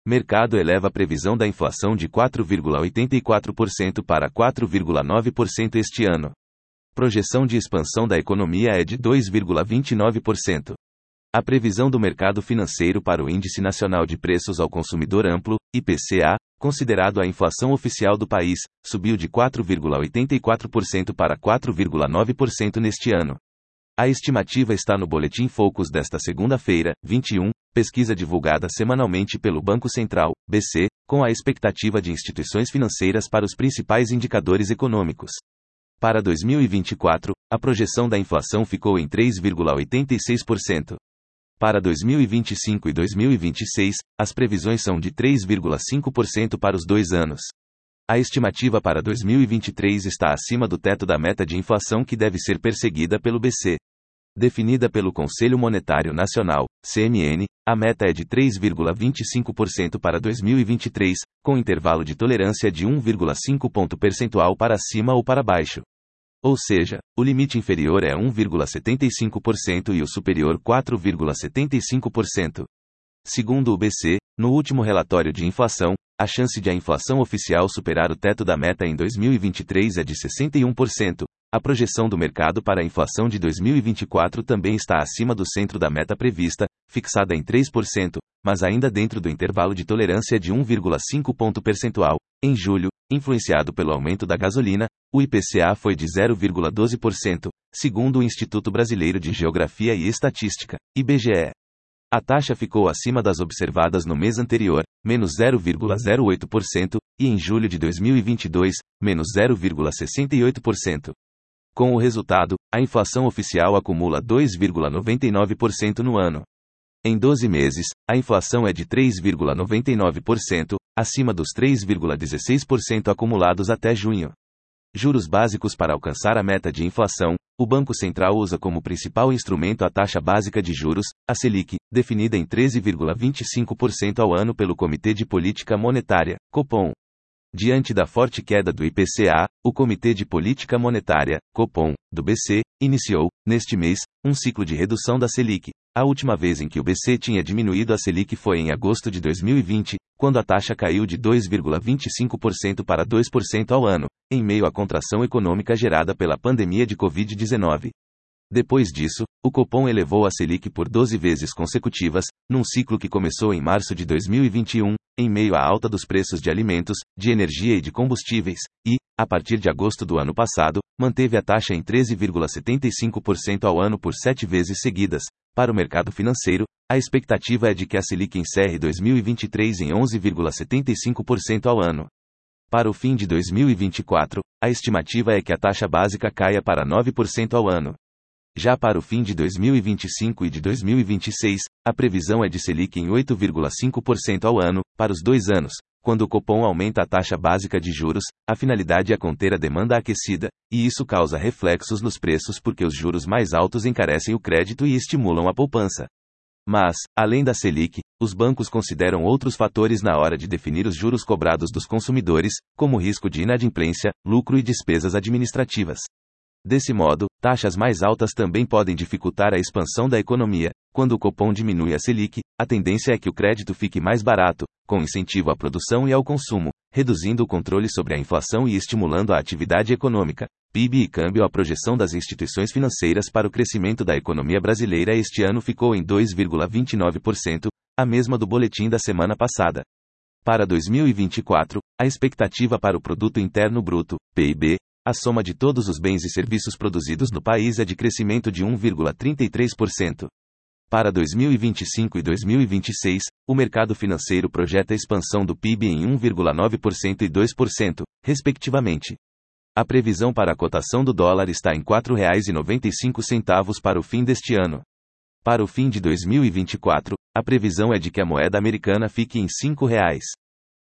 mercado eleva a previsão da inflação de 4,84% para 4,9% este ano. Projeção de expansão da economia é de 2,29%. A previsão do mercado financeiro para o Índice Nacional de Preços ao Consumidor Amplo, IPCA, considerado a inflação oficial do país, subiu de 4,84% para 4,9% neste ano. A estimativa está no Boletim Focus desta segunda-feira, 21, pesquisa divulgada semanalmente pelo Banco Central, BC, com a expectativa de instituições financeiras para os principais indicadores econômicos. Para 2024, a projeção da inflação ficou em 3,86%. Para 2025 e 2026, as previsões são de 3,5% para os 2 anos. A estimativa para 2023 está acima do teto da meta de inflação que deve ser perseguida pelo BC. Definida pelo Conselho Monetário Nacional, CMN, a meta é de 3,25% para 2023, com intervalo de tolerância de 1,5 ponto percentual para cima ou para baixo. Ou seja, o limite inferior é 1,75% e o superior 4,75%. Segundo o BC, no último relatório de inflação, a chance de a inflação oficial superar o teto da meta em 2023 é de 61%. A projeção do mercado para a inflação de 2024 também está acima do centro da meta prevista, fixada em 3%, mas ainda dentro do intervalo de tolerância de 1,5 ponto percentual. Em julho, influenciado pelo aumento da gasolina, o IPCA foi de 0,12%, segundo o Instituto Brasileiro de Geografia e Estatística, IBGE. A taxa ficou acima das observadas no mês anterior, menos 0,08%, e em julho de 2022, menos 0,68%. Com o resultado, a inflação oficial acumula 2,99% no ano. Em 12 meses, a inflação é de 3,99%, acima dos 3,16% acumulados até junho. Juros básicos para alcançar a meta de inflação, o Banco Central usa como principal instrumento a taxa básica de juros, a Selic, definida em 13,25% ao ano pelo Comitê de Política Monetária, Copom. Diante da forte queda do IPCA, o Comitê de Política Monetária, Copom, do BC, iniciou, neste mês, um ciclo de redução da Selic. A última vez em que o BC tinha diminuído a Selic foi em agosto de 2020, quando a taxa caiu de 2,25% para 2% ao ano, em meio à contração econômica gerada pela pandemia de Covid-19. Depois disso, o Copom elevou a Selic por 12 vezes consecutivas, num ciclo que começou em março de 2021, em meio à alta dos preços de alimentos, de energia e de combustíveis, e, a partir de agosto do ano passado, manteve a taxa em 13,75% ao ano por 7 vezes seguidas. Para o mercado financeiro, a expectativa é de que a Selic encerre 2023 em 11,75% ao ano. Para o fim de 2024, a estimativa é que a taxa básica caia para 9% ao ano. Já para o fim de 2025 e de 2026, a previsão é de Selic em 8,5% ao ano, para os 2 anos. Quando o Copom aumenta a taxa básica de juros, a finalidade é conter a demanda aquecida, e isso causa reflexos nos preços porque os juros mais altos encarecem o crédito e estimulam a poupança. Mas, além da Selic, os bancos consideram outros fatores na hora de definir os juros cobrados dos consumidores, como risco de inadimplência, lucro e despesas administrativas. Desse modo, taxas mais altas também podem dificultar a expansão da economia. Quando o Copom diminui a Selic, a tendência é que o crédito fique mais barato, com incentivo à produção e ao consumo, reduzindo o controle sobre a inflação e estimulando a atividade econômica. PIB e câmbio. A projeção das instituições financeiras para o crescimento da economia brasileira este ano ficou em 2,29%, a mesma do boletim da semana passada. Para 2024, a expectativa para o Produto Interno Bruto, PIB, a soma de todos os bens e serviços produzidos no país é de crescimento de 1,33%. Para 2025 e 2026, o mercado financeiro projeta expansão do PIB em 1,9% e 2%, respectivamente. A previsão para a cotação do dólar está em R$ 4,95 para o fim deste ano. Para o fim de 2024, a previsão é de que a moeda americana fique em R$ 5.